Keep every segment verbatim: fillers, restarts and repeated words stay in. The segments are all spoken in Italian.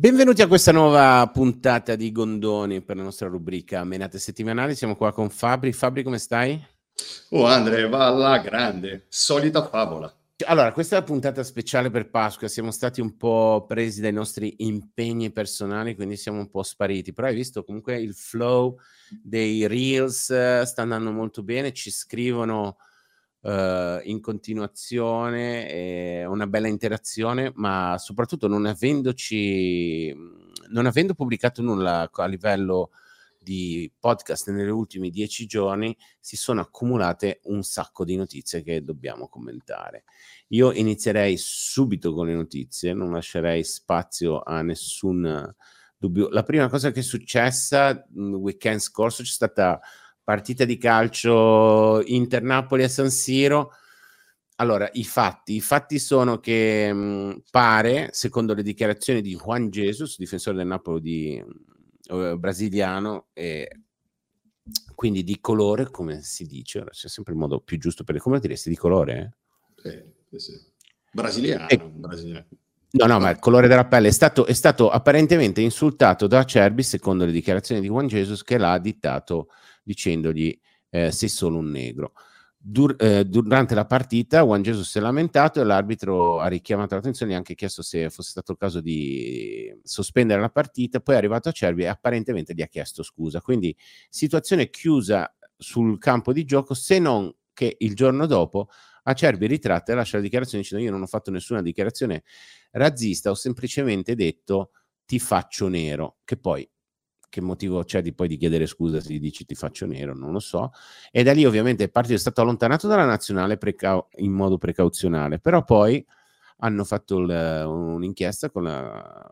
Benvenuti a questa nuova puntata di Gondoni per la nostra rubrica Menate settimanali. Siamo qua con Fabri. Fabri, come stai? Oh Andre, va alla grande, solita favola. Allora, questa è la puntata speciale per Pasqua. Siamo stati un po' presi dai nostri impegni personali, quindi siamo un po' spariti. Però hai visto comunque il flow dei Reels eh, sta andando molto bene. Ci scrivono uh, in continuazione, eh, una bella interazione, ma soprattutto non avendoci, non avendo pubblicato nulla a livello di podcast negli ultimi dieci giorni, si sono accumulate un sacco di notizie che dobbiamo commentare. Io inizierei subito con le notizie, non lascerei spazio a nessun dubbio. La prima cosa che è successa il weekend scorso, c'è stata partita di calcio Inter-Napoli a San Siro. Allora, i fatti, i fatti sono che mh, pare, secondo le dichiarazioni di Juan Jesus, difensore del Napoli di, uh, brasiliano, e quindi di colore, come si dice, ora c'è sempre il modo più giusto per le, come diresti, di colore? Eh, eh sì. Brasiliano, E, brasiliano. No, no, ma il colore della pelle è stato, è stato apparentemente insultato da Acerbi, secondo le dichiarazioni di Juan Jesus, che l'ha additato dicendogli eh, sei solo un negro. Dur- eh, durante la partita Juan Jesus si è lamentato e l'arbitro ha richiamato l'attenzione e ha anche chiesto se fosse stato il caso di sospendere la partita. Poi è arrivato Acerbi e apparentemente gli ha chiesto scusa. Quindi situazione chiusa sul campo di gioco, se non che il giorno dopo Acerbi ritratta e lascia la dichiarazione dicendo: io non ho fatto nessuna dichiarazione razzista, ho semplicemente detto ti faccio nero, che poi che motivo c'è di poi di chiedere scusa se gli dici ti faccio nero, non lo so. E da lì ovviamente il partito è stato allontanato dalla nazionale precau- in modo precauzionale, però poi hanno fatto il, un'inchiesta con la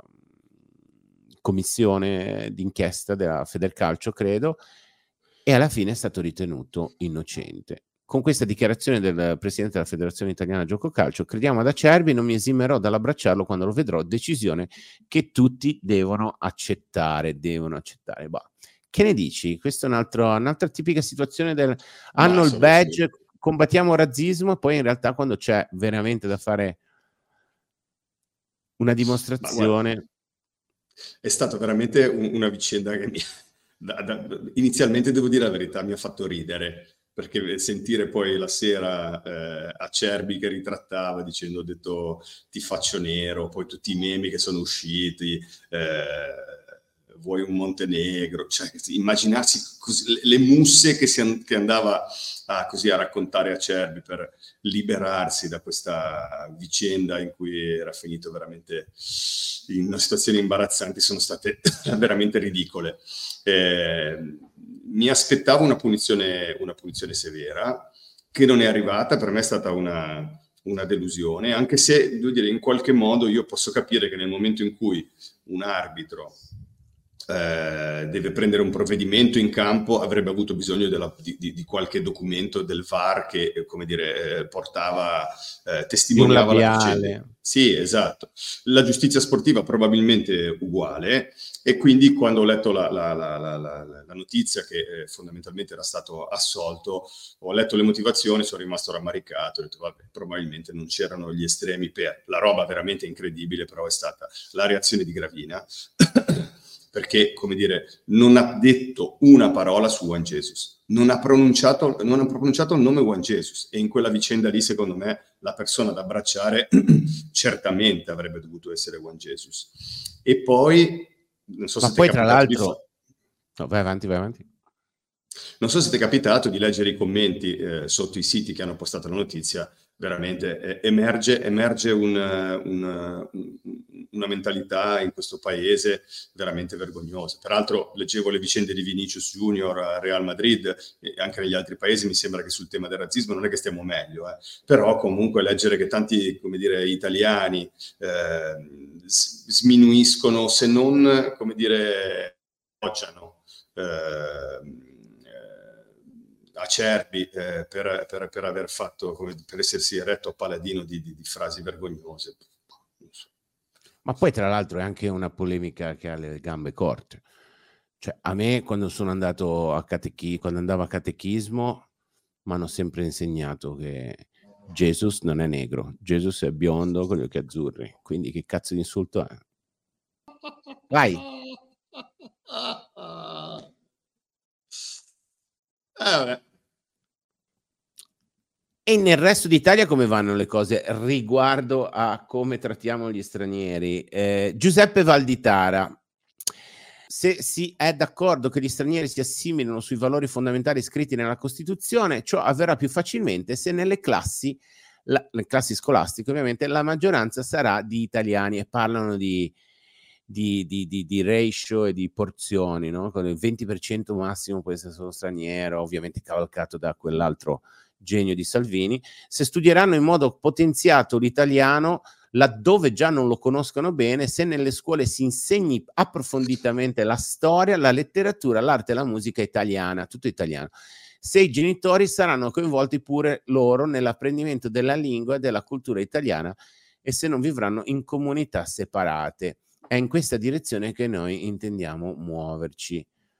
commissione d'inchiesta della Federcalcio, credo, e alla fine è stato ritenuto innocente. Con questa dichiarazione del presidente della Federazione Italiana Gioco Calcio, crediamo ad Acerbi, non mi esimerò dall'abbracciarlo quando lo vedrò, decisione che tutti devono accettare, devono accettare. Bah. Che ne dici? Questa è un altro, un'altra tipica situazione del hanno il badge, combattiamo il razzismo, e poi in realtà quando c'è veramente da fare una dimostrazione... Guarda, è stata veramente un, una vicenda che mi... Da, da, inizialmente, devo dire la verità, mi ha fatto ridere, perché sentire poi la sera eh, Acerbi che ritrattava dicendo ho detto ti faccio nero, poi tutti i memi che sono usciti, eh, vuoi un Montenegro, cioè immaginarsi così, le musse che, si, che andava a, così, a raccontare Acerbi per liberarsi da questa vicenda in cui era finito veramente in una situazione imbarazzante, sono state veramente ridicole. Eh, mi aspettavo una punizione, una punizione severa, che non è arrivata. Per me è stata una, una delusione, anche se, devo dire, in qualche modo io posso capire che nel momento in cui un arbitro eh, deve prendere un provvedimento in campo, avrebbe avuto bisogno della, di, di, di qualche documento del V A R che, come dire, eh, portava, eh, testimoniava la vicenda. Sì, esatto. La giustizia sportiva probabilmente uguale, e quindi quando ho letto la, la, la, la, la, la notizia che eh, fondamentalmente era stato assolto, ho letto le motivazioni, sono rimasto rammaricato, ho detto vabbè, probabilmente non c'erano gli estremi per la roba veramente incredibile, però è stata la reazione di Gravina perché, come dire, non ha detto una parola su Juan Jesus, non ha pronunciato, non ha pronunciato il nome Juan Jesus, e in quella vicenda lì, secondo me, la persona da abbracciare certamente avrebbe dovuto essere Juan Jesus. E poi, non so Ma se poi ti è tra capitato l'altro... di... No, vai avanti, vai avanti. Non so se ti è capitato di leggere i commenti eh, sotto i siti che hanno postato la notizia. Veramente eh, emerge, emerge un, un, una mentalità in questo paese veramente vergognosa. Peraltro leggevo le vicende di Vinicius Junior a Real Madrid, e anche negli altri paesi mi sembra che sul tema del razzismo non è che stiamo meglio, eh. Però comunque leggere che tanti, come dire, italiani eh, sminuiscono, se non, come dire, appoggiano eh, Acerbi eh, per, per, per aver fatto, come, per essersi eretto a paladino di, di, di frasi vergognose. Ma poi tra l'altro è anche una polemica che ha le gambe corte. Cioè, a me quando sono andato a catechi, quando andavo a catechismo, mi hanno sempre insegnato che Jesus non è negro, Jesus è biondo con gli occhi azzurri. Quindi che cazzo di insulto è? Vai. Eh, E nel resto d'Italia come vanno le cose riguardo a come trattiamo gli stranieri? Eh, Giuseppe Valditara, se si è d'accordo che gli stranieri si assimilino sui valori fondamentali scritti nella Costituzione, ciò avverrà più facilmente se nelle classi, la, le classi scolastiche ovviamente, la maggioranza sarà di italiani, e parlano di, di, di, di, di ratio e di porzioni, no? Con il venti per cento massimo può essere solo straniero, ovviamente cavalcato da quell'altro genio di Salvini. Se studieranno in modo potenziato l'italiano laddove già non lo conoscono bene, se nelle scuole si insegni approfonditamente la storia, la letteratura, l'arte e la musica italiana, tutto italiano, se i genitori saranno coinvolti pure loro nell'apprendimento della lingua e della cultura italiana, e se non vivranno in comunità separate. È in questa direzione che noi intendiamo muoverci.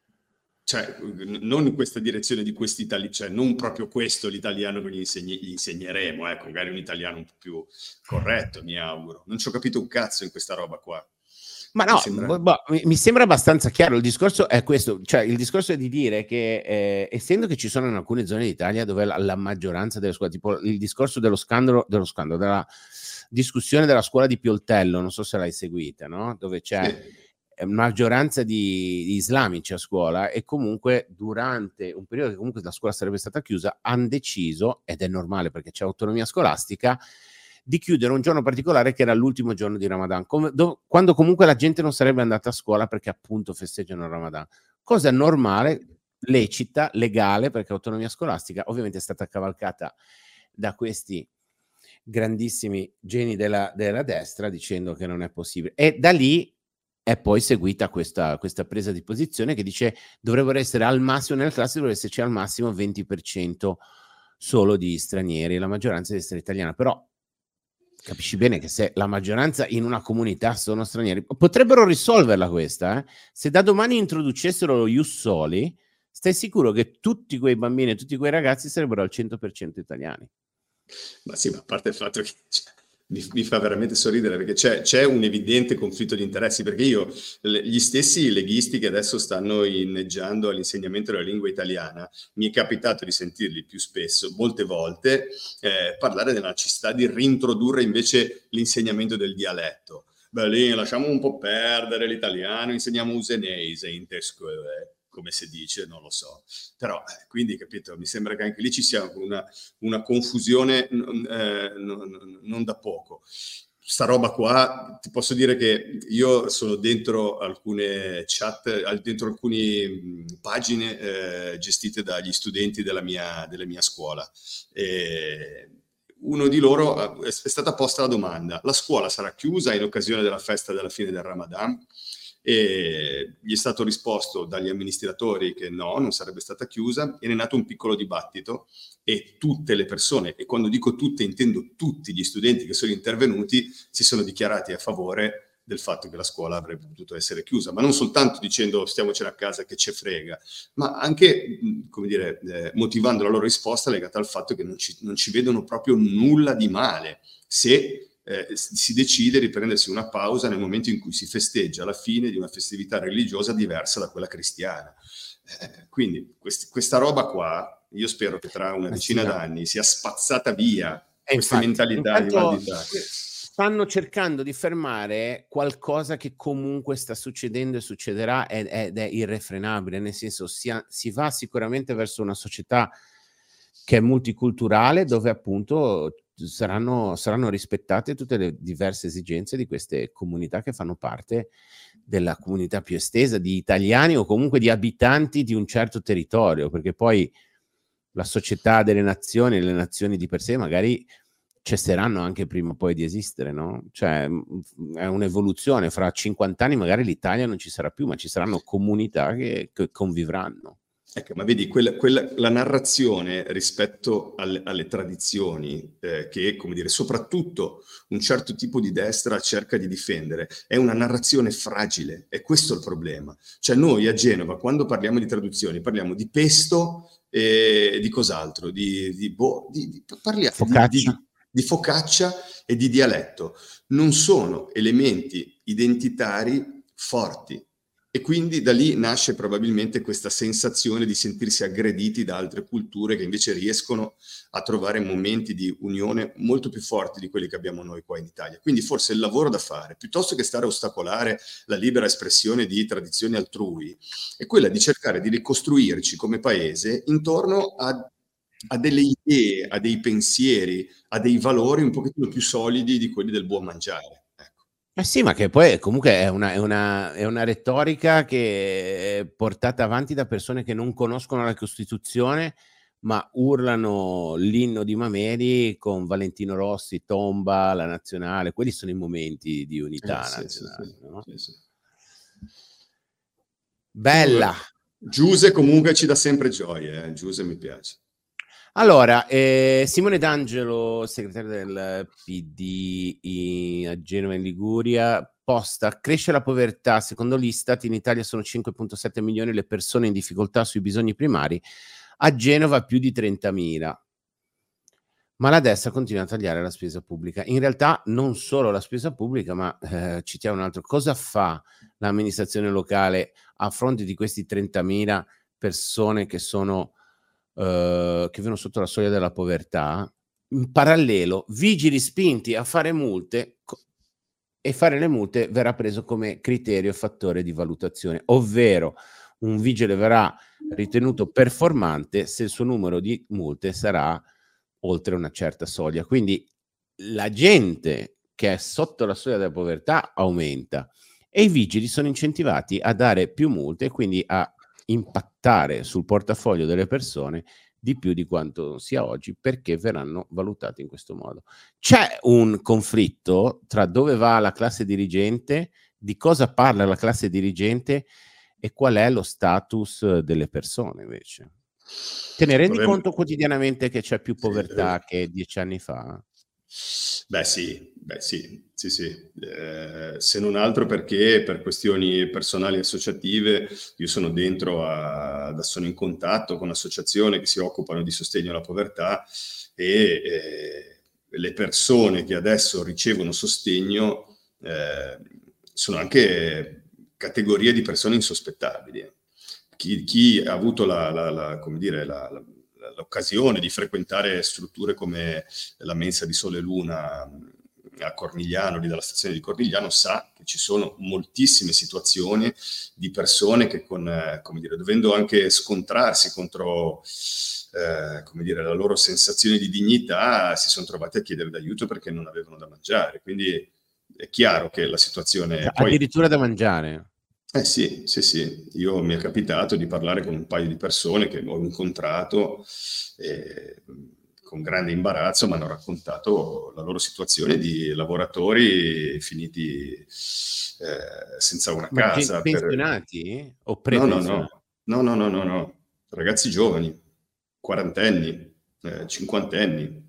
Cioè, non in questa direzione di questi italiani, cioè non proprio questo l'italiano che gli, insegni, gli insegneremo, ecco, magari un italiano un po' più corretto, mi auguro. Non ci ho capito un cazzo in questa roba qua. Ma no, mi sembra... Boh, mi sembra abbastanza chiaro. Il discorso è questo, cioè il discorso è di dire che eh, essendo che ci sono in alcune zone d'Italia dove la, la maggioranza delle scuole, tipo il discorso dello scandalo, dello scandalo, della discussione della scuola di Pioltello, non so se l'hai seguita, no? Dove c'è... Sì. maggioranza di, di islamici a scuola, e comunque durante un periodo che comunque la scuola sarebbe stata chiusa hanno deciso, ed è normale perché c'è autonomia scolastica, di chiudere un giorno particolare che era l'ultimo giorno di Ramadan, come, do, quando comunque la gente non sarebbe andata a scuola perché appunto festeggiano il Ramadan, cosa normale, lecita, legale, perché autonomia scolastica ovviamente è stata cavalcata da questi grandissimi geni della, della destra dicendo che non è possibile, e da lì è poi seguita questa, questa presa di posizione che dice dovrebbero essere al massimo, nella classe dovrebbe esserci al massimo venti per cento solo di stranieri e la maggioranza deve essere italiana. Però capisci bene che se la maggioranza in una comunità sono stranieri, potrebbero risolverla questa, eh? Se da domani introducessero lo ius soli, stai sicuro che tutti quei bambini e tutti quei ragazzi sarebbero al cento per cento italiani. Ma sì, ma a parte il fatto che... Cioè... Mi, mi fa veramente sorridere perché c'è, c'è un evidente conflitto di interessi, perché io, le, gli stessi leghisti che adesso stanno inneggiando all'insegnamento della lingua italiana, mi è capitato di sentirli più spesso, molte volte, eh, parlare della necessità di reintrodurre invece l'insegnamento del dialetto. Beh, lì lasciamo un po' perdere l'italiano, insegniamo usenese in te scuole, come si dice, non lo so. Però, eh, quindi, capito, mi sembra che anche lì ci sia una, una confusione eh, non, non da poco. Sta roba qua, ti posso dire che io sono dentro alcune chat, dentro alcune pagine eh, gestite dagli studenti della mia, della mia scuola. E uno di loro è stata posta la domanda: la scuola sarà chiusa in occasione della festa della fine del Ramadan? E gli è stato risposto dagli amministratori che no, non sarebbe stata chiusa, e ne è nato un piccolo dibattito e tutte le persone, e quando dico tutte intendo tutti gli studenti che sono intervenuti, si sono dichiarati a favore del fatto che la scuola avrebbe potuto essere chiusa, ma non soltanto dicendo stiamocene a casa che ce frega, ma anche, come dire, eh, motivando la loro risposta legata al fatto che non ci, non ci vedono proprio nulla di male se Eh, si decide di prendersi una pausa nel momento in cui si festeggia la fine di una festività religiosa diversa da quella cristiana. Eh, quindi quest- questa roba qua, io spero che tra una decina sì, d'anni sia spazzata via e queste infatti, mentalità di Valditara. Stanno cercando di fermare qualcosa che comunque sta succedendo e succederà ed, ed è irrefrenabile, nel senso si, ha, si va sicuramente verso una società che è multiculturale, dove appunto saranno, saranno rispettate tutte le diverse esigenze di queste comunità che fanno parte della comunità più estesa di italiani o comunque di abitanti di un certo territorio, perché poi la società delle nazioni, le nazioni di per sé magari cesseranno anche prima o poi di esistere, no? Cioè è un'evoluzione, fra cinquanta anni magari l'Italia non ci sarà più, ma ci saranno comunità che, che convivranno. Ecco, ma vedi, quella, quella, la narrazione rispetto alle, alle tradizioni eh, che, come dire, soprattutto un certo tipo di destra cerca di difendere, è una narrazione fragile, è questo il problema. Cioè noi a Genova, quando parliamo di traduzioni, parliamo di pesto e di cos'altro, di, di, boh, di, di, parliamo focaccia. Di, di, di focaccia e di dialetto. Non sono elementi identitari forti. E quindi da lì nasce probabilmente questa sensazione di sentirsi aggrediti da altre culture che invece riescono a trovare momenti di unione molto più forti di quelli che abbiamo noi qua in Italia. Quindi forse il lavoro da fare, piuttosto che stare a ostacolare la libera espressione di tradizioni altrui, è quella di cercare di ricostruirci come paese intorno a, a delle idee, a dei pensieri, a dei valori un pochettino più solidi di quelli del buon mangiare. Eh sì, ma che poi comunque è una, è una, è una retorica che è portata avanti da persone che non conoscono la Costituzione, ma urlano l'inno di Mameli con Valentino Rossi, Tomba, la nazionale. Quelli sono i momenti di unità eh, sì, nazionale. sì, no? sì, sì. Bella! Giuse comunque ci dà sempre gioia, eh? Giuse mi piace. Allora, eh, Simone D'Angelo, segretario del P D in, a Genova in Liguria, posta: cresce la povertà, secondo l'Istat in Italia sono cinque virgola sette milioni le persone in difficoltà sui bisogni primari, a Genova più di trentamila. Ma la destra continua a tagliare la spesa pubblica. In realtà non solo la spesa pubblica, ma eh, citiamo un altro. Cosa fa l'amministrazione locale a fronte di questi trentamila persone che sono Uh, che vivono sotto la soglia della povertà? In parallelo, vigili spinti a fare multe co- e fare le multe verrà preso come criterio e fattore di valutazione, ovvero un vigile verrà ritenuto performante se il suo numero di multe sarà oltre una certa soglia. Quindi la gente che è sotto la soglia della povertà aumenta e i vigili sono incentivati a dare più multe e quindi a impattare sul portafoglio delle persone di più di quanto sia oggi, perché verranno valutati in questo modo. C'è un conflitto tra dove va la classe dirigente, di cosa parla la classe dirigente e qual è lo status delle persone invece. Te ne rendi Vabbè, conto quotidianamente che c'è più povertà sì, che dieci anni fa? Beh sì, beh sì, sì, sì. Eh, se non altro perché per questioni personali e associative io sono dentro, a, a, sono in contatto con associazioni che si occupano di sostegno alla povertà e eh, le persone che adesso ricevono sostegno eh, sono anche categorie di persone insospettabili. Chi, chi ha avuto la, la, la, come dire, la, la l'occasione di frequentare strutture come la mensa di Sole e Luna a Cornigliano, lì dalla stazione di Cornigliano, sa che ci sono moltissime situazioni di persone che con, eh, come dire, dovendo anche scontrarsi contro eh, come dire, la loro sensazione di dignità, si sono trovati a chiedere d'aiuto perché non avevano da mangiare. Quindi è chiaro che la situazione... Cioè, poi, addirittura da mangiare? Eh sì, sì, sì, io mi è capitato di parlare con un paio di persone che ho incontrato e con grande imbarazzo mi hanno raccontato la loro situazione di lavoratori finiti eh, senza una Ma gen- casa. Per... pensionati o No, no, pre-pensionati? no, no, no, no, no, no, ragazzi giovani, quarantenni, eh, cinquantenni.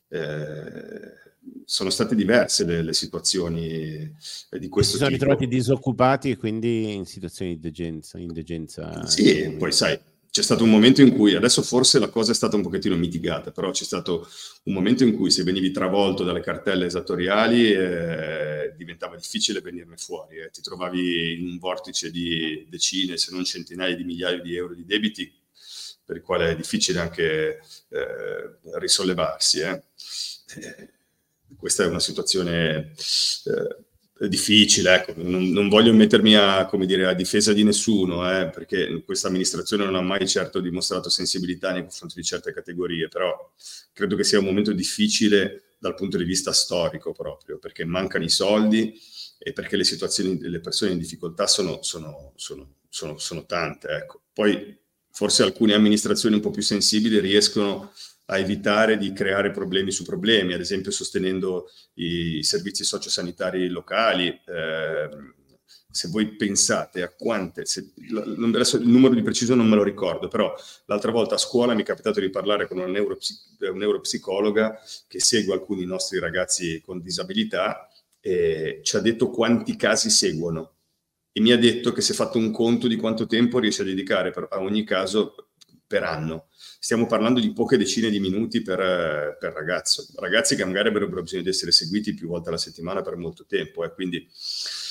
Eh, sono state diverse le, le situazioni eh, di E si questo sono ritrovati tipo. disoccupati e quindi in situazioni di degenza, indegenza Sì, poi economica. sai, c'è stato un momento in cui, adesso forse la cosa è stata un pochettino mitigata, però c'è stato un momento in cui se venivi travolto dalle cartelle esattoriali eh, diventava difficile venirne fuori, eh. Ti trovavi in un vortice di decine, se non centinaia di migliaia di euro di debiti, per il quale è difficile anche eh, risollevarsi. Eh. Eh, questa è una situazione... Eh, difficile, ecco. non, non voglio mettermi a, come dire, a difesa di nessuno, eh, perché questa amministrazione non ha mai certo dimostrato sensibilità nei confronti di certe categorie, però credo che sia un momento difficile dal punto di vista storico proprio, perché mancano i soldi e perché le situazioni delle persone in difficoltà sono, sono, sono, sono, sono tante. Ecco. Poi forse alcune amministrazioni un po' più sensibili riescono a evitare di creare problemi su problemi, ad esempio sostenendo i servizi sociosanitari locali. Eh, se voi pensate a quante, se, adesso il numero di preciso non me lo ricordo, però l'altra volta a scuola mi è capitato di parlare con una neuropsic- un neuropsicologa che segue alcuni nostri ragazzi con disabilità e ci ha detto quanti casi seguono e mi ha detto che si è fatto un conto di quanto tempo riesce a dedicare per, a ogni caso per anno. Stiamo parlando di poche decine di minuti per, per ragazzo. Ragazzi che magari avrebbero bisogno di essere seguiti più volte alla settimana per molto tempo. Eh. Quindi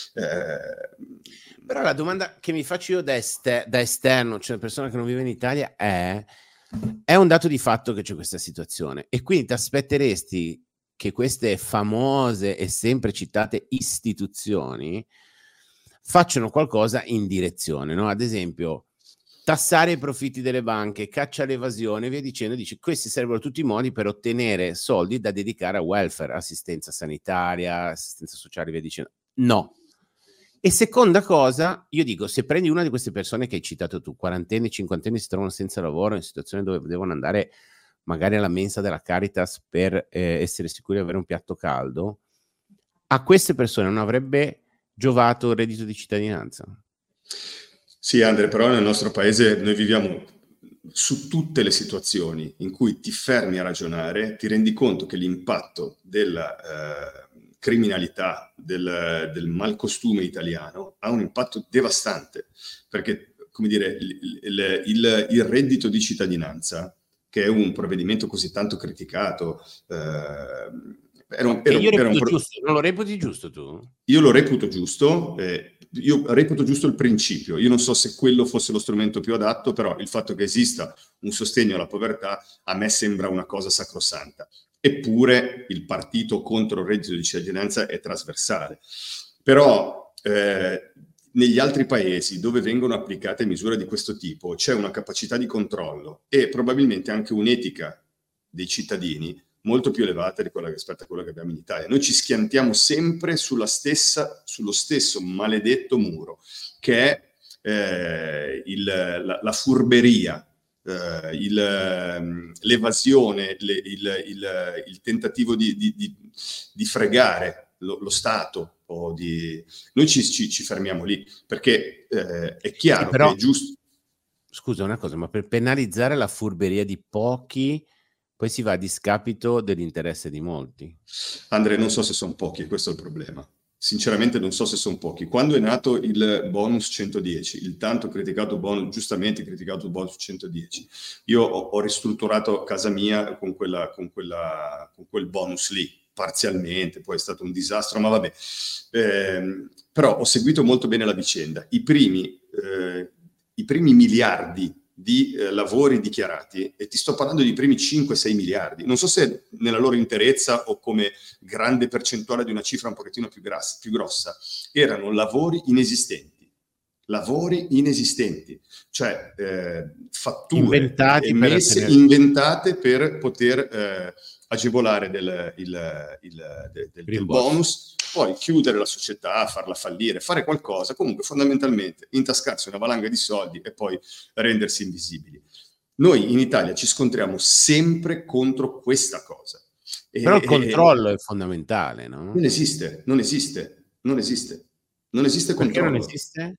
Eh, Però la domanda che mi faccio io da, ester- da esterno, cioè persona che non vive in Italia, è è un dato di fatto che c'è questa situazione e quindi ti aspetteresti che queste famose e sempre citate istituzioni facciano qualcosa in direzione, no? Ad esempio tassare i profitti delle banche, caccia all'evasione e via dicendo. Dici, questi sarebbero tutti i modi per ottenere soldi da dedicare a welfare, assistenza sanitaria, assistenza sociale e via dicendo. No. E seconda cosa, io dico, se prendi una di queste persone che hai citato tu, quarantenni, cinquantenni, si trovano senza lavoro in situazioni dove devono andare magari alla mensa della Caritas per eh, essere sicuri di avere un piatto caldo, a queste persone non avrebbe giovato il reddito di cittadinanza? Sì, Andre, però nel nostro paese noi viviamo su tutte le situazioni in cui ti fermi a ragionare, ti rendi conto che l'impatto della eh, criminalità, del, del malcostume italiano ha un impatto devastante, perché, come dire, il, il, il, il reddito di cittadinanza, che è un provvedimento così tanto criticato, eh, era un, era, io era un reputo pro- giusto, non lo reputi giusto tu? Io lo reputo giusto, eh, io reputo giusto il principio. Io non so se quello fosse lo strumento più adatto, però il fatto che esista un sostegno alla povertà a me sembra una cosa sacrosanta. Eppure il partito contro il reddito di cittadinanza è trasversale. Però eh, negli altri paesi dove vengono applicate misure di questo tipo c'è una capacità di controllo e probabilmente anche un'etica dei cittadini molto più elevata di quella rispetto a quella che abbiamo in Italia. Noi ci schiantiamo sempre sulla stessa, sullo stesso maledetto muro, che è eh, il, la, la furberia, eh, il, l'evasione, le, il, il, il tentativo di, di, di, di fregare lo, lo Stato. O di... Noi ci, ci, ci fermiamo lì, perché eh, è chiaro sì, però, che è giusto... Scusa una cosa, ma per penalizzare la furberia di pochi poi si va a discapito dell'interesse di molti. Andre, non so se sono pochi, questo è il problema. Sinceramente non so se sono pochi. Quando è nato il bonus centodieci, il tanto criticato bonus, giustamente criticato bonus centodieci, io ho, ho ristrutturato casa mia con, quella, con, quella, con quel bonus lì, parzialmente, poi è stato un disastro, ma vabbè. Eh, però ho seguito molto bene la vicenda. I primi, eh, i primi miliardi di eh, lavori dichiarati, e ti sto parlando di primi cinque sei miliardi, non so se nella loro interezza o come grande percentuale di una cifra un pochettino più, grass, più grossa, erano lavori inesistenti, lavori inesistenti, cioè eh, fatture inventati emesse, per inventate per poter eh, agevolare del, il, il, del, del, del bonus, poi chiudere la società, farla fallire, fare qualcosa, comunque fondamentalmente intascarsi una valanga di soldi e poi rendersi invisibili. Noi in Italia ci scontriamo sempre contro questa cosa. Però e, il controllo e, è fondamentale, no? Non esiste, non esiste, non esiste. Non esiste Perché controllo. non esiste?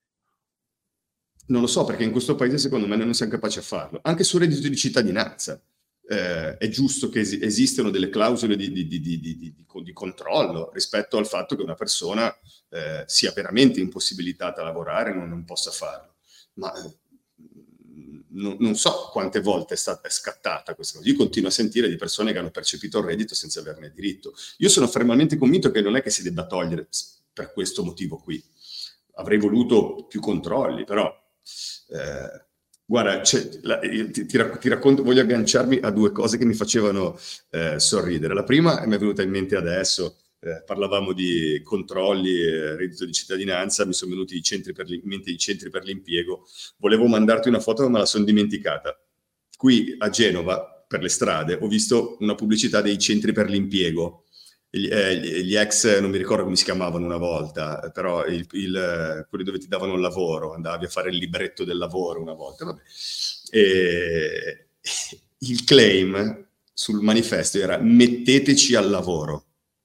Non lo so, perché in questo paese secondo me non siamo capaci a farlo. Anche sul reddito di cittadinanza. Eh, è giusto che es- esistano delle clausole di, di, di, di, di, di, di controllo rispetto al fatto che una persona eh, sia veramente impossibilitata a lavorare e non, non possa farlo. Ma eh, non, non so quante volte è stata è scattata questa cosa. Io continuo a sentire di persone che hanno percepito il reddito senza averne diritto. Io sono fermamente convinto che non è che si debba togliere per questo motivo qui. Avrei voluto più controlli, però... Eh, Guarda, la, ti, ti, ti racconto, voglio agganciarmi a due cose che mi facevano eh, sorridere. La prima mi è venuta in mente adesso, eh, parlavamo di controlli, eh, reddito di cittadinanza, mi sono venuti i centri per in mente i centri per l'impiego. Volevo mandarti una foto, ma me la sono dimenticata. Qui a Genova, per le strade, ho visto una pubblicità dei centri per l'impiego. Gli, eh, gli ex, non mi ricordo come si chiamavano una volta, però il, il, quelli dove ti davano il lavoro, andavi a fare il libretto del lavoro una volta. Vabbè. E, il claim sul manifesto era metteteci al lavoro,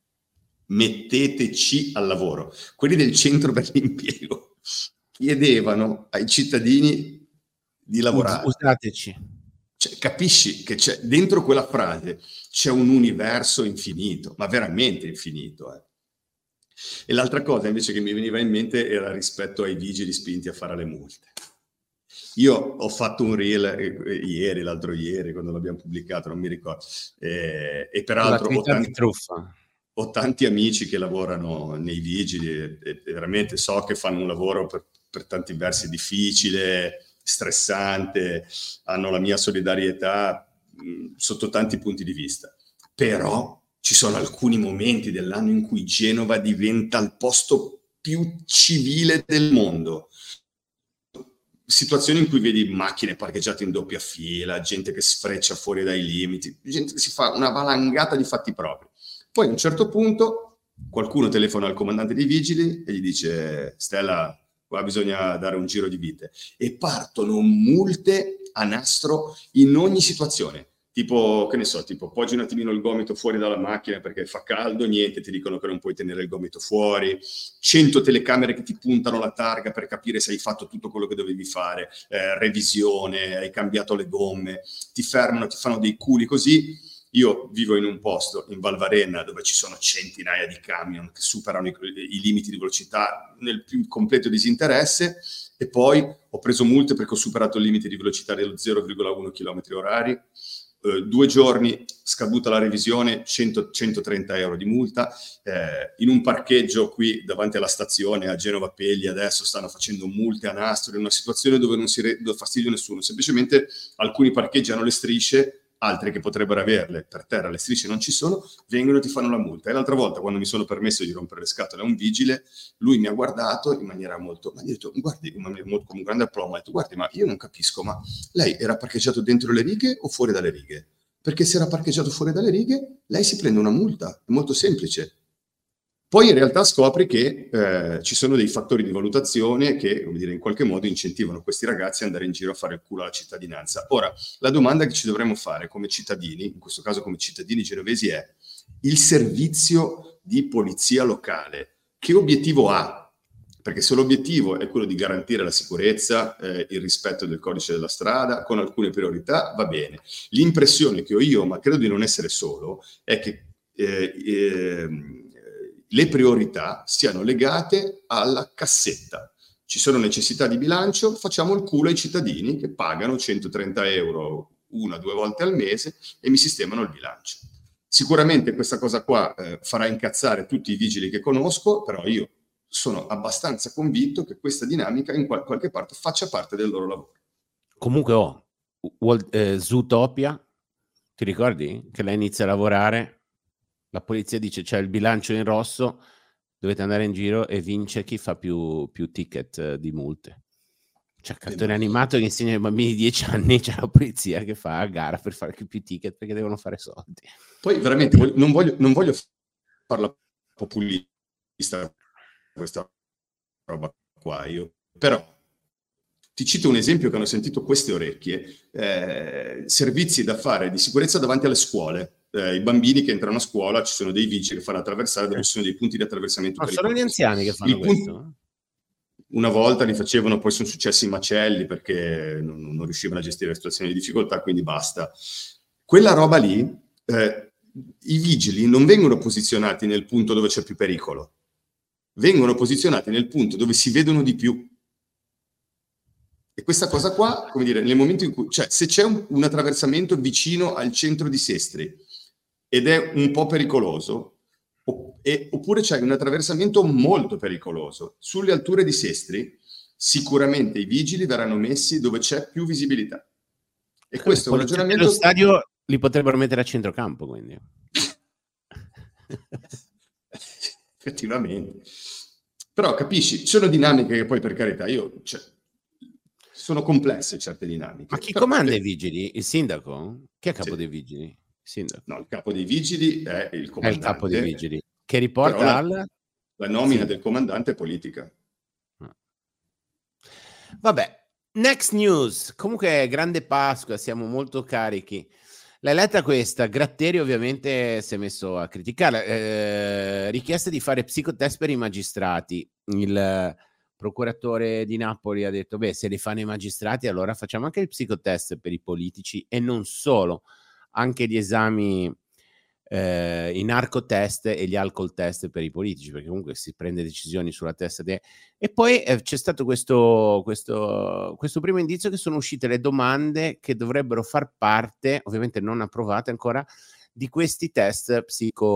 metteteci al lavoro. Quelli del centro per l'impiego chiedevano ai cittadini di lavorare. Usateci. Cioè, capisci che c'è dentro quella frase c'è un universo infinito, ma veramente infinito. Eh. E l'altra cosa invece che mi veniva in mente era rispetto ai vigili spinti a fare le multe. Io ho fatto un reel eh, ieri, l'altro ieri, quando l'abbiamo pubblicato, non mi ricordo. Eh, e peraltro... L'attività tanti... di truffa. ho tanti amici che lavorano nei vigili e, e veramente so che fanno un lavoro per, per tanti versi difficile, stressante, hanno la mia solidarietà mh, sotto tanti punti di vista. Però ci sono alcuni momenti dell'anno in cui Genova diventa il posto più civile del mondo. Situazioni in cui vedi macchine parcheggiate in doppia fila, gente che sfreccia fuori dai limiti, gente che si fa una valangata di fatti propri. Poi a un certo punto qualcuno telefona al comandante dei vigili e gli dice: Stella, qua bisogna dare un giro di vite. E partono multe a nastro in ogni situazione. Tipo, che ne so, tipo poggi un attimino il gomito fuori dalla macchina perché fa caldo, niente, ti dicono che non puoi tenere il gomito fuori, cento telecamere che ti puntano la targa per capire se hai fatto tutto quello che dovevi fare, eh, revisione, hai cambiato le gomme, ti fermano, ti fanno dei culi così. Io vivo in un posto, in Valvarena, dove ci sono centinaia di camion che superano i, i limiti di velocità nel più completo disinteresse, e poi ho preso multe perché ho superato il limite di velocità dello zero virgola uno chilometri orari. Uh, due giorni, scaduta la revisione, cento, centotrenta euro di multa. Eh, in un parcheggio qui davanti alla stazione a Genova Pegli adesso stanno facendo multe a nastro, in una situazione dove non si re- dà fastidio a nessuno. Semplicemente alcuni parcheggi hanno le strisce, altri che potrebbero averle per terra, le strisce non ci sono, vengono e ti fanno la multa. E l'altra volta, quando mi sono permesso di rompere le scatole a un vigile, lui mi ha guardato in maniera molto, ma ha detto, guardi, in maniera molto, con un grande aplomo, ha detto: guardi, ma io non capisco, ma lei era parcheggiato dentro le righe o fuori dalle righe? Perché se era parcheggiato fuori dalle righe, lei si prende una multa, è molto semplice. Poi in realtà scopri che eh, ci sono dei fattori di valutazione che, come dire, in qualche modo incentivano questi ragazzi ad andare in giro a fare il culo alla cittadinanza. Ora, la domanda che ci dovremmo fare come cittadini, in questo caso come cittadini genovesi, è: il servizio di polizia locale che obiettivo ha? Perché se l'obiettivo è quello di garantire la sicurezza, eh, il rispetto del codice della strada, con alcune priorità, va bene. L'impressione che ho io, ma credo di non essere solo, è che eh, eh, le priorità siano legate alla cassetta. Ci sono necessità di bilancio, facciamo il culo ai cittadini che pagano centotrenta euro una o due volte al mese e mi sistemano il bilancio. Sicuramente questa cosa qua eh, farà incazzare tutti i vigili che conosco, però io sono abbastanza convinto che questa dinamica in qual- qualche parte faccia parte del loro lavoro. Comunque oh, Walt, eh, Zootopia, ti ricordi? Che lei inizia a lavorare, la polizia dice c'è il bilancio in rosso, dovete andare in giro e vince chi fa più, più ticket eh, di multe. C'è il cartone eh, animato che insegna ai bambini di dieci anni, c'è la polizia che fa a gara per fare più ticket perché devono fare soldi. Poi veramente non voglio, non voglio farla populista questa roba qua io, però ti cito un esempio che hanno sentito queste orecchie: eh, servizi da fare di sicurezza davanti alle scuole. Eh, i bambini che entrano a scuola, ci sono dei vigili che fanno attraversare, dove ci sono dei punti di attraversamento. No, sono gli anziani che fanno il questo. Punto, una volta li facevano, poi sono successi i macelli perché non, non riuscivano a gestire le situazioni di difficoltà, quindi basta. Quella roba lì, eh, i vigili non vengono posizionati nel punto dove c'è più pericolo, vengono posizionati nel punto dove si vedono di più. E questa cosa qua, come dire, nel momento in cui, cioè, se c'è un, un attraversamento vicino al centro di Sestri ed è un po' pericoloso, opp- e, oppure c'è un attraversamento molto pericoloso sulle alture di Sestri, sicuramente i vigili verranno messi dove c'è più visibilità. E questo è un ragionamento. Lo stadio li potrebbero mettere a centrocampo, quindi. Effettivamente. Però capisci, ci sono dinamiche che poi, per carità, io, cioè, sono complesse certe dinamiche. Ma chi però, comanda eh, i vigili? Il sindaco? Chi è capo sì. dei vigili? Il sindaco. No, il capo dei vigili è il comandante. È il capo dei vigili. Che riporta la, al... la nomina sì. del comandante è politica. Vabbè, next news. Comunque, grande Pasqua, siamo molto carichi. L'hai letta questa? Gratteri ovviamente si è messo a criticarla. Eh, richiesta di fare psicotest per i magistrati. Il procuratore di Napoli ha detto: beh, se li fanno i magistrati, allora facciamo anche il psicotest per i politici, e non solo, anche gli esami, eh, i narcotest e gli alcol test per i politici, perché comunque si prende decisioni sulla testa de... E poi eh, c'è stato questo, questo, questo primo indizio che sono uscite le domande che dovrebbero far parte, ovviamente non approvate ancora, di questi test psico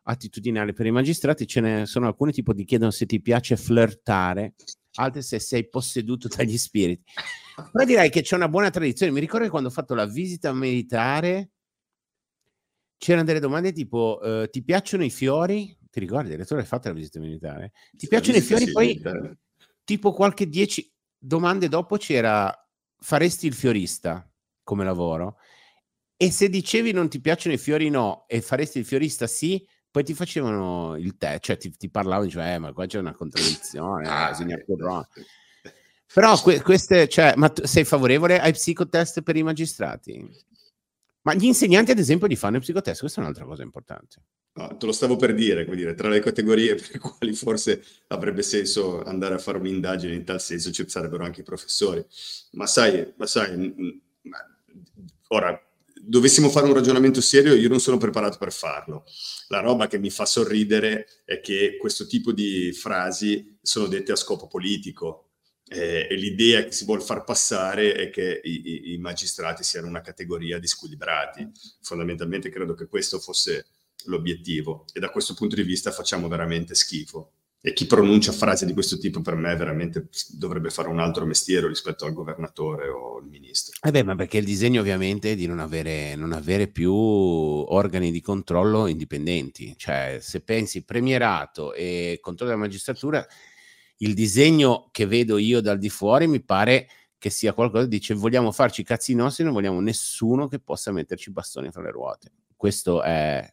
attitudinale per i magistrati. Ce ne sono alcuni tipo ti chiedono se ti piace flirtare, altri se sei posseduto dagli spiriti. Però direi che c'è una buona tradizione. Mi ricordo che quando ho fatto la visita militare c'erano delle domande tipo uh, ti piacciono i fiori? Ti ricordi? Il direttore hai fatto la visita militare? Ti piacciono i fiori? Sì, poi militare. Tipo qualche dieci domande dopo c'era faresti il fiorista come lavoro? E se dicevi non ti piacciono i fiori no e faresti il fiorista sì, poi ti facevano il tè, cioè ti, ti parlavano, cioè eh, ma qua c'è una contraddizione, ah, eh, però que- queste, cioè, ma tu sei favorevole ai psicotest per i magistrati? Ma gli insegnanti ad esempio li fanno i psicotest, questa è un'altra cosa importante. No, te lo stavo per dire, come dire, tra le categorie per le quali forse avrebbe senso andare a fare un'indagine in tal senso ci sarebbero anche i professori, ma sai, ma sai, ma, ora dovessimo fare un ragionamento serio, io non sono preparato per farlo. La roba che mi fa sorridere è che questo tipo di frasi sono dette a scopo politico eh, e l'idea che si vuol far passare è che i, i, i magistrati siano una categoria di squilibrati. Fondamentalmente credo che questo fosse l'obiettivo e da questo punto di vista facciamo veramente schifo. E chi pronuncia frasi di questo tipo per me veramente dovrebbe fare un altro mestiere rispetto al governatore o al ministro. Eh beh, ma perché il disegno ovviamente è di non avere, non avere più organi di controllo indipendenti. Cioè, se pensi premierato e controllo della magistratura, il disegno che vedo io dal di fuori mi pare che sia qualcosa che dice vogliamo farci i cazzi nostri, non vogliamo nessuno che possa metterci bastoni fra le ruote. Questo è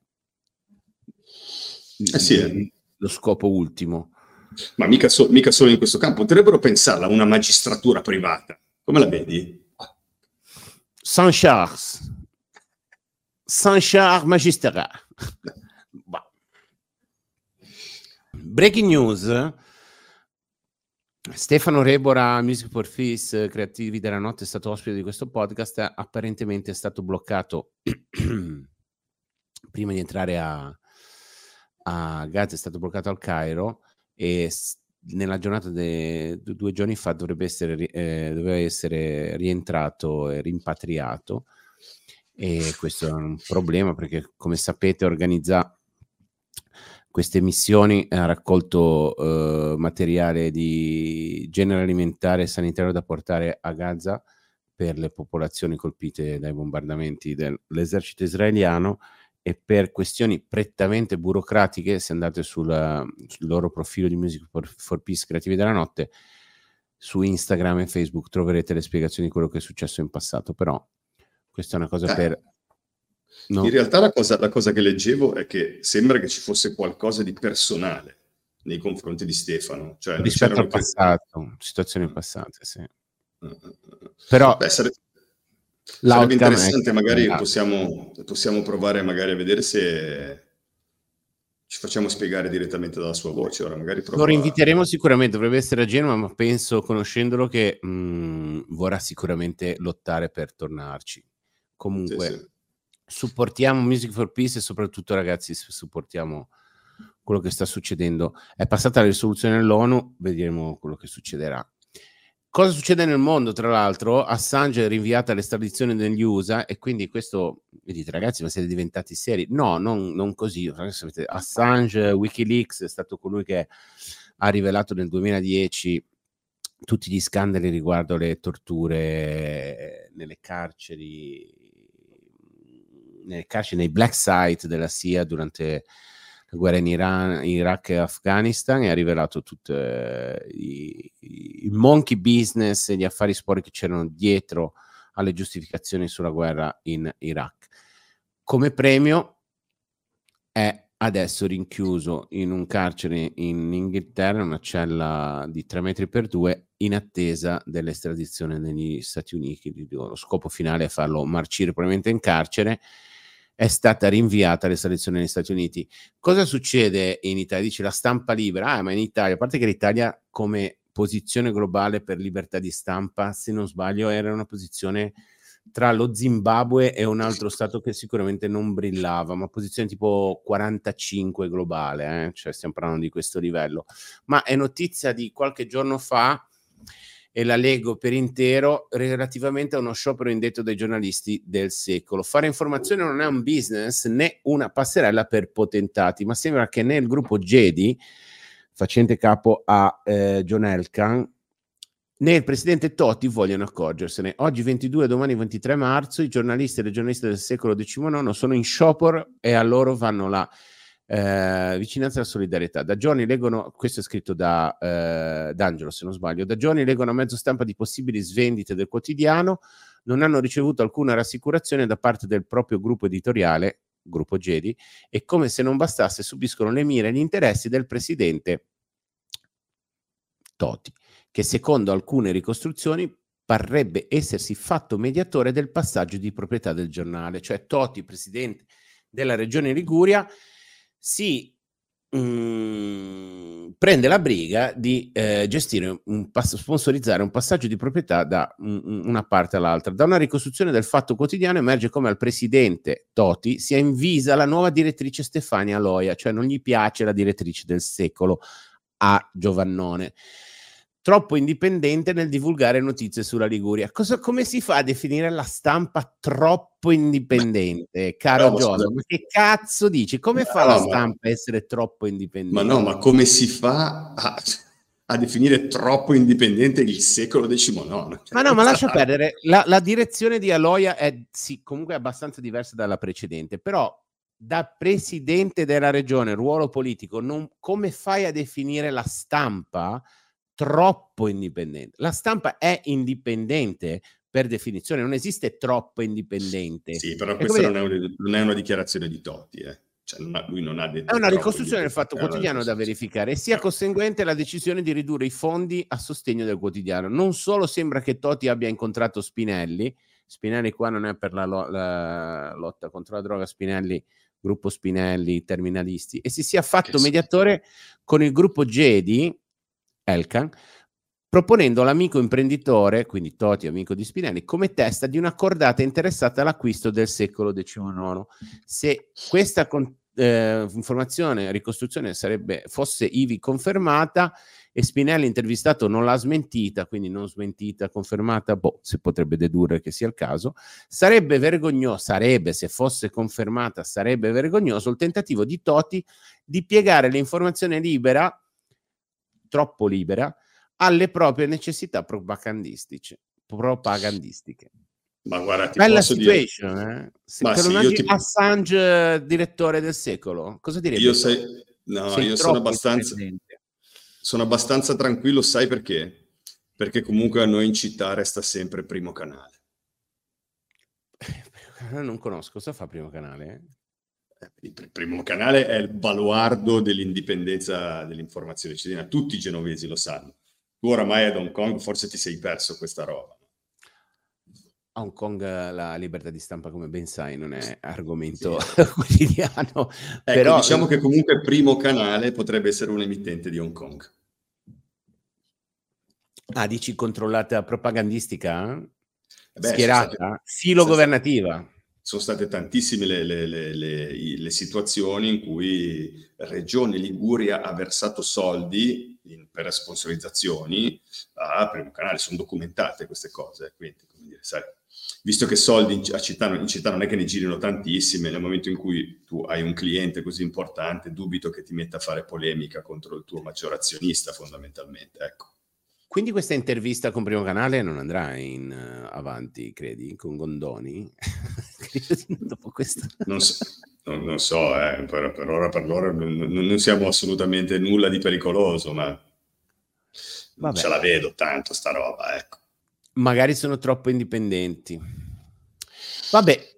eh sì, eh. lo scopo ultimo. Ma mica, so, mica solo in questo campo, potrebbero pensarla una magistratura privata. Come la vedi? Saint-Charles. Saint-Charles Magistrat. Breaking news. Stefano Rebora, Music for Peace, Creativi della Notte, è stato ospite di questo podcast. Apparentemente è stato bloccato prima di entrare a, a Gaza, è stato bloccato al Cairo e nella giornata di due giorni fa dovrebbe essere, eh, doveva essere rientrato e rimpatriato, e questo è un problema perché, come sapete, organizza queste missioni, ha raccolto eh, materiale di genere alimentare e sanitario da portare a Gaza per le popolazioni colpite dai bombardamenti dell'esercito israeliano, e per questioni prettamente burocratiche, se andate sulla, sul loro profilo di Music for, for Peace Creativi della Notte su Instagram e Facebook troverete le spiegazioni di quello che è successo in passato. Però questa è una cosa eh. per no. In realtà la cosa, la cosa che leggevo è che sembra che ci fosse qualcosa di personale nei confronti di Stefano, cioè rispetto al passato, che... situazioni uh, passate, sì. Uh, uh, uh. Però Beh, sare... sarebbe interessante, magari possiamo, possiamo provare magari a vedere se ci facciamo spiegare direttamente dalla sua voce. Ora magari lo rinviteremo a... sicuramente, dovrebbe essere a Genova, ma penso, conoscendolo, che mh, vorrà sicuramente lottare per tornarci. Comunque sì, sì. Supportiamo Music for Peace e soprattutto, ragazzi, supportiamo quello che sta succedendo. È passata la risoluzione dell'ONU, vedremo quello che succederà. Cosa succede nel mondo, tra l'altro? Assange è rinviata all'estradizione negli U S A, e quindi questo, vi dite, ragazzi, ma siete diventati seri? No, non, non così. Assange, Wikileaks, è stato colui che ha rivelato nel duemiladieci tutti gli scandali riguardo le torture nelle carceri, nelle carceri, nei black site della S I A durante la guerra in Iran, Iraq e Afghanistan, e ha rivelato tutto eh, il monkey business e gli affari sporchi che c'erano dietro alle giustificazioni sulla guerra in Iraq. Come premio è adesso rinchiuso in un carcere in Inghilterra, una cella di tre metri per due, in attesa dell'estradizione negli Stati Uniti. Lo scopo finale è farlo marcire probabilmente in carcere. È stata rinviata all'estradizione negli Stati Uniti. Cosa succede in Italia? Dice la stampa libera, ah, ma in Italia, a parte che l'Italia come posizione globale per libertà di stampa, se non sbaglio, era una posizione tra lo Zimbabwe e un altro stato che sicuramente non brillava, ma posizione tipo quarantacinque globale, eh? Cioè stiamo parlando di questo livello. Ma è notizia di qualche giorno fa e la leggo per intero, relativamente a uno sciopero indetto dai giornalisti del secolo. Fare informazione non è un business né una passerella per potentati, ma sembra che nel gruppo Jedi, facente capo a eh, John Elkann, né il presidente Totti vogliono accorgersene. Oggi ventidue, domani ventitré marzo, i giornalisti e le giornaliste del secolo diciannove sono in sciopero e a loro vanno la eh, vicinanza e la solidarietà. Da giorni leggono, questo è scritto da eh, D'Angelo se non sbaglio, da giorni leggono a mezzo stampa di possibili svendite del quotidiano, non hanno ricevuto alcuna rassicurazione da parte del proprio gruppo editoriale, gruppo Jedi, e come se non bastasse subiscono le mire e gli interessi del presidente Totti, che secondo alcune ricostruzioni parrebbe essersi fatto mediatore del passaggio di proprietà del giornale, cioè Totti, presidente della regione Liguria, si mh, prende la briga di eh, gestire, un pass- sponsorizzare un passaggio di proprietà da un, una parte all'altra. Da una ricostruzione del Fatto Quotidiano emerge come al presidente Totti sia invisa la nuova direttrice Stefania Loia, cioè non gli piace la direttrice del secolo a Giovannone, troppo indipendente nel divulgare notizie sulla Liguria. Cosa, come si fa a definire la stampa troppo indipendente, caro no, Giorgio? Ma che cazzo dici? Come fa la no, stampa ma, a essere troppo indipendente? ma no, ma come si fa a, a definire troppo indipendente il secolo diciannove? Ma no, ma lascia perdere, la, la direzione di Aloia è sì, comunque abbastanza diversa dalla precedente, però da presidente della regione, ruolo politico, non, come fai a definire la stampa troppo indipendente? La stampa è indipendente per definizione, non esiste troppo indipendente. Sì, però è questa come... non, è un, non è una dichiarazione di Totti, eh. Cioè, non ha, lui non ha detto È una troppo ricostruzione del Fatto Quotidiano da verificare, e sia conseguente la decisione di ridurre i fondi a sostegno del quotidiano. Non solo sembra che Totti abbia incontrato Spinelli, Spinelli qua non è per la, lo- la lotta contro la droga, Spinelli, gruppo Spinelli, terminalisti, e si sia fatto mediatore con il gruppo Jedi, Elkann, proponendo l'amico imprenditore, quindi Totti, amico di Spinelli, come testa di una cordata interessata all'acquisto del secolo diciannove. Se questa con, eh, informazione, ricostruzione sarebbe, fosse ivi confermata e Spinelli intervistato non l'ha smentita, quindi non smentita, confermata, boh, si potrebbe dedurre che sia il caso, sarebbe vergognoso, sarebbe, se fosse confermata, sarebbe vergognoso il tentativo di Totti di piegare l'informazione libera, troppo libera, alle proprie necessità propagandistiche. propagandistiche. Ma guarda, ti Bella posso dire... situation, eh? Se Ma te lo sì, io immagini ti... Assange, direttore del secolo, cosa direbbe? Io, sei... no, Sei io sono troppo abbastanza... indipendente. sono abbastanza tranquillo, sai perché? Perché comunque a noi in città resta sempre Primo Canale. Non conosco, cosa fa Primo Canale? Il Primo Canale è il baluardo dell'indipendenza dell'informazione cittadina, tutti i genovesi lo sanno. Tu oramai ad Hong Kong forse ti sei perso questa roba. A Hong Kong la libertà di stampa, come ben sai, non è argomento sì. quotidiano. Ecco, però... diciamo che comunque Primo Canale potrebbe essere un emittente di Hong Kong. Ah, dici controllata propagandistica? Eh beh, schierata? Sono state, filo governativa? Sono state tantissime le, le, le, le, le situazioni in cui Regione Liguria ha versato soldi in, per sponsorizzazioni a Primo Canale. Sono documentate queste cose, quindi, come dire, sai, visto che soldi in città, in città non è che ne girino tantissime, nel momento in cui tu hai un cliente così importante, dubito che ti metta a fare polemica contro il tuo maggior azionista, fondamentalmente, ecco. Quindi questa intervista con Primo Canale non andrà in uh, avanti, credi, con Gondoni? Dopo questo. Non so, non, non so eh, per, per ora per loro non, non siamo assolutamente nulla di pericoloso, ma non ce la vedo tanto sta roba, ecco. Magari sono troppo indipendenti. Vabbè,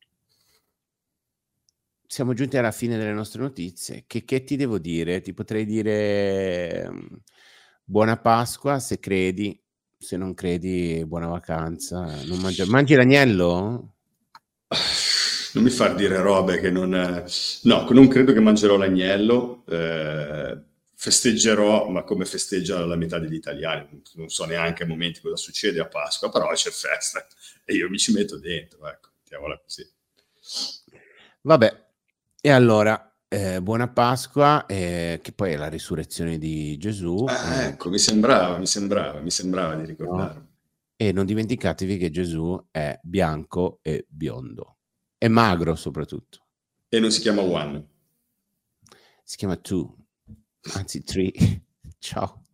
siamo giunti alla fine delle nostre notizie. Che, che ti devo dire? Ti potrei dire buona Pasqua se credi, se non credi buona vacanza. Non mangi, mangi l'agnello? Non mi far dire robe che non... No, non credo che mangerò l'agnello. Eh, festeggerò, ma come festeggia la metà degli italiani. Non so neanche a momenti cosa succede a Pasqua, però c'è festa e io mi ci metto dentro, ecco, mettiamola così. Vabbè, e allora eh, buona Pasqua, eh, che poi è la risurrezione di Gesù. Ah, eh, ecco, mi sembrava, mi sembrava, mi sembrava di no? ricordarlo. E non dimenticatevi che Gesù è bianco e biondo, e magro soprattutto. E non si chiama One. Si chiama Two, anzi Three. Ciao.